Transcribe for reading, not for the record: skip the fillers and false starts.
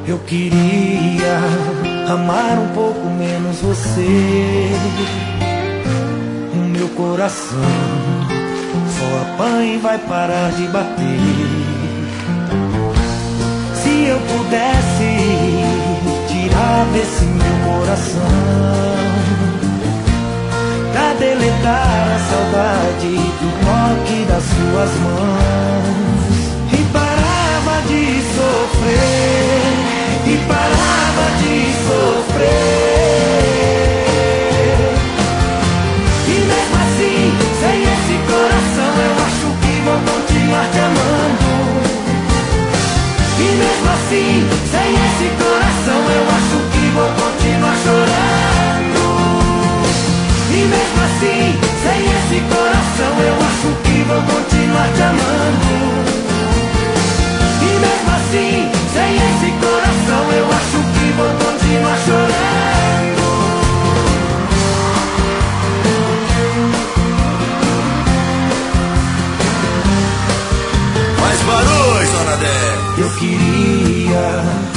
Eu queria amar um pouco menos você. O meu coração só apanha e vai parar de bater. Se eu pudesse tirar desse meu coração, pra deletar a saudade do toque das suas mãos, e parava de sofrer, e parava de sofrer. E mesmo assim, sem esse coração, eu acho que vou continuar te amando. E mesmo assim, sem esse coração, eu acho que vou continuar chorando. E mesmo assim, sem esse coração, eu acho que vou continuar te amando. E mesmo assim, sem esse coração, eu acho que vou continuar chorando. Mais barulho, Zona 10. Eu queria